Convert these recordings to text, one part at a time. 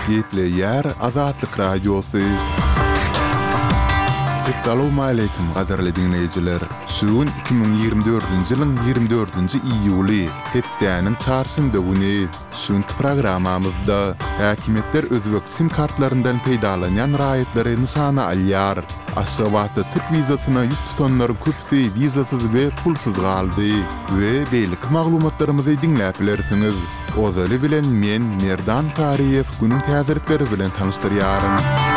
Geple yer Azatlyk Radiosu. Assalamu alaykum qadarly dinleyijiler. Şuun 2024-nji ýylyň 24-nji iýuly hepdäniň çarşymba güni şuňky programamyzda häkimetler özbek sim kartlaryndan peýdalanýan raýatlary nysana alýar. Aşgabatda Türk wizasyna ýüz tutanlar köpsi wizasyz we pulsuz galdy we beýlik maglumatlarymyzy dinläp bilersiňiz. Ozaly bilen men Merdan Tariýew günüň täzelikleri bilen tanışdyrýarym.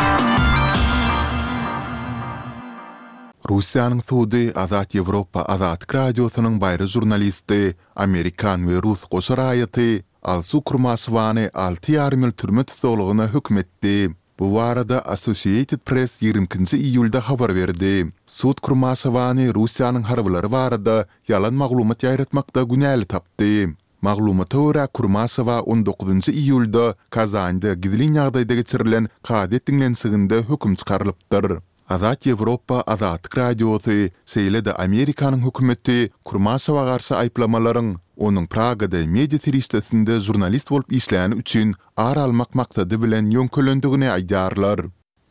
Russiýanyň Suudi Azat Ýewropa Azatlyk Radiosynyň baýry jurnalisti, Amerikan we Rus goşa raýaty Alsu Kurmasowany 6,5 ýyl türme tutulugyna hökm etdi. Bu arada Associated Press 20-nji iýulda habar berdi. Sud Kurmasowany Russiýanyň harbylary barada ýalan maglumat ýaýratmakda günäli tapdy. Maglumata görä Kurmasowa 19-njy iýulda Kazanda gizlin ýagdaýda geçirilen kadet dinlensiginde hökm çykarylypdyr. Azat Ýewropa Azatlyk Radiosy seýlede Amerikanyň hökümeti Kurmasowa garşy aýplamalaryň onuň Pragada media teristesinde jurnalist bolup işläni üçin ar almak maksady bilen ýöňkelendigini aýdarlar.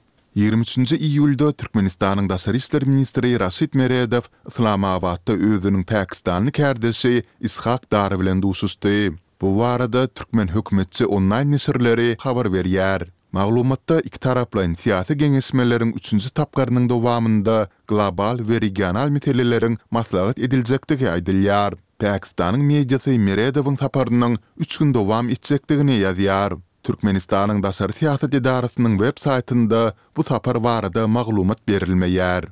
23-nji iýulda Türkmenistanyň Daşary işler ministri Raşid Meredow Islamabadda özüniň Pakistanyň kärdeşi Ishaq Dar bilen duşuşdy. Bu arada Türkmen hökümetçi online nesirleri habar berýär. Maglumatda iki taraplan siyasi geňeşmeleriň 3-nji tapgarynyň dowamında global we regional meseleleriň maslahat ediljekdigi aýdylýar. Pakistanyň mediasy Meredowyň saparynyň 3 gün dowam etjekdigini ýazýar. Türkmenistanyň Daşary siýasat idarasynyň web saýtynda bu sapar barada maglumat berilmeýär.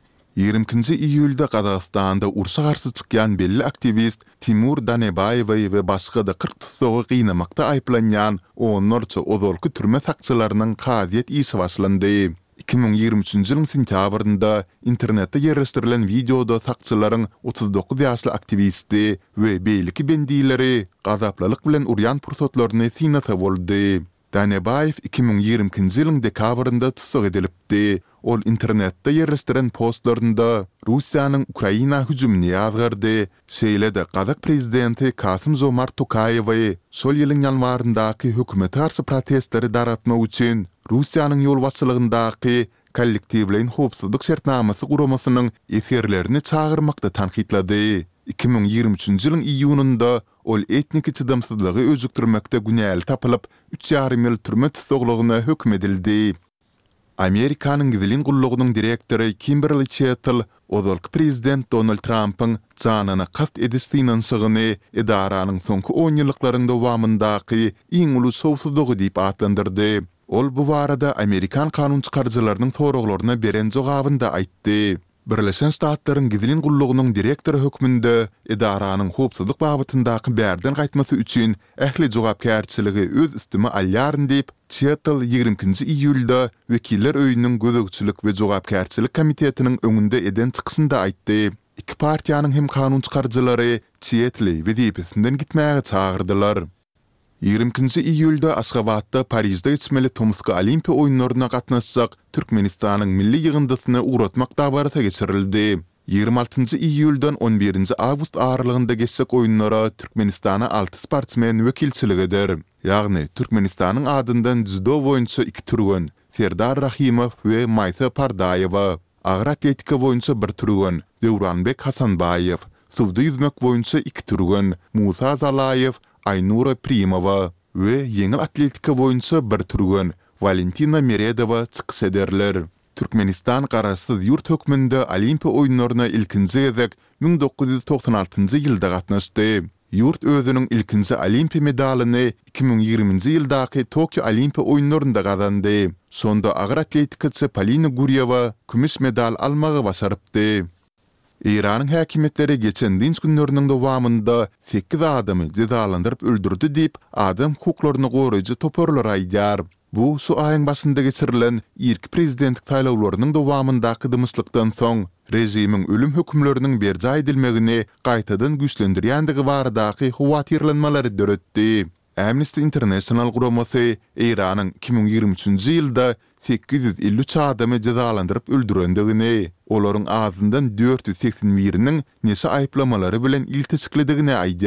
20-nji iýulda Gazagstanda urşa garşy çykýan belli aktivist Timur Danebayewy we başga da 40 tutsagy gynnamakda aýplanýan onlarça ozolky türme sakçylarynyň kaziýet işi başlandy. 2023-nji ýylyň sentýabrynda internetde ýerleşdirilen videoda sakçylaryň 39 ýaşly aktivisti we beýliki bendileri gazaplalyk bilen urýan pursatlaryny sinata boldy. Danebayew 2020-nji ýylyň dekabrynda tutsak edilipdi. Ol internetde ýerleşdiren postlarynda Russiýanyň Ukraina hüjümini ýazgardy. Şeýlede Gazak prezidenti Kasym-Jomart Tokayew şol ýylyň ýanwaryndaky hökümete garşy protestleri daratmak üçin Russiýanyň ýol başçylygyndaky kollektiwlerin howpsuzlyk şertnamasy guramasynyň eserlerini çağırmakda tanqidlady. 2023-nji ýylyň iýununda ol etnik çydamsyzlygy özükdirmekde günäli tapylyp 3,5 ýyl türme tutsagyna hökm edildi. Amerikanyň gizlin gullugynyň direktori Kimberly Chettle ozalky prezident Donald Trump'yň janyna kast edişdiňden sygyny edaranyň soňky 10 ýyllyklaryň dowamyndaky iň ulus howpsuzlygy diýip atlandyrdy. Ol bu barada Amerikan kanun çykarjylarynyň soraglaryna beren jogabynda aýtdy. Birleşen Ştatlaryň gizlin gullugynyň direktori hökmünde edaranyň howpsuzlyk babyndaky bärden gaýtmasy üçin ähli jogapkärçiligi öz üstüme alýaryn diýip Chettle 20-nji iýulda Wekiller öýüniň gözegçilik we jogapkärçilik komitetiniň öňünde eden çykysynda aýtdy. Iki partiýanyň hem kanun çykarjylary Chettle wezipesinden gitmäge çağırdylar. 20-nji iýulda Aşgabatda Parisde geçmeli Tomska Olimpiya oýunlaryna gatnaşjak Türkmenistanyň milli ýygyndysyny uğratmak dawara geçirildi. 26-njy iýuldan 11-nji awgust aralygynda geçsek oýunlara Türkmenistana 6 sportsmen wekilçilik eder. Ýagny Türkmenistanyň adyndan judo boýunça 2 türgen Serdar Rahimow we Maysa Pardaýewa, agyr atletika boýunça 1 türgen Dewranbek Hasanbayew, suwda ýüzmek boýunça 2 türgen Musa Zalayew, Aynura Primowa we ýeňil atletika boýunça 1 türgen Valentina Meredowa çykys ederler. Türkmenistan garaşsyz ýurt hökmünde Olimpiya oýunlaryna ilkinji gezek 1996-njy ýylda gatnaşdy. Ýurt özüniň ilkinji Olimpiya medalyny 2020-nji ýyldaky Tokyo Olimpiya oýunlarynda gazandy. Sonda agyr atletikaçy Polina Guryewa kümüş medal almagy başarypdy. İranyň häkimetleri geçen dinç günleriniň dowamında 8 adamy cezalandyryp öldürdi diýip adam hukuklaryny goraýjy toparlar aýdýar. Bu şu aýyň başynda geçirilen ilk prezidentlik taýlawlarynyň dowamyndaky dymyslykdan soň rejimiň ölüm hökümleriniň berja edilmegini gaýtadan güýçlendirýändigi baradaky howatyrlanmalary döretdi. Amnesty International guramasy İranyň 2023-nji ýylda 853 adamy cezalandyryp öldürendigini, olaryň azyndan 481-iniň näçe aýplamalary bilen iltisikledigini aýdýar.